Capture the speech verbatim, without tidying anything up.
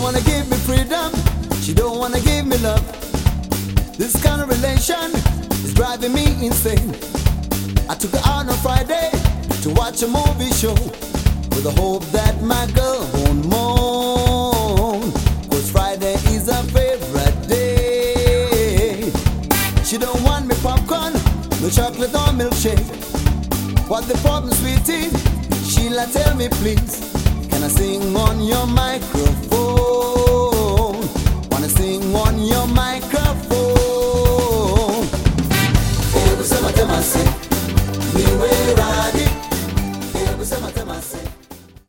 wanna give me freedom, she don't wanna give me love. This kind of relation is driving me insane. I took her out on Friday to watch a movie show, with the hope that my girl won't moan, cause Friday is her favorite day. She don't want me popcorn, no chocolate or milkshake. What the problem, sweetie? Sheila, tell me please, can I sing on your microphone?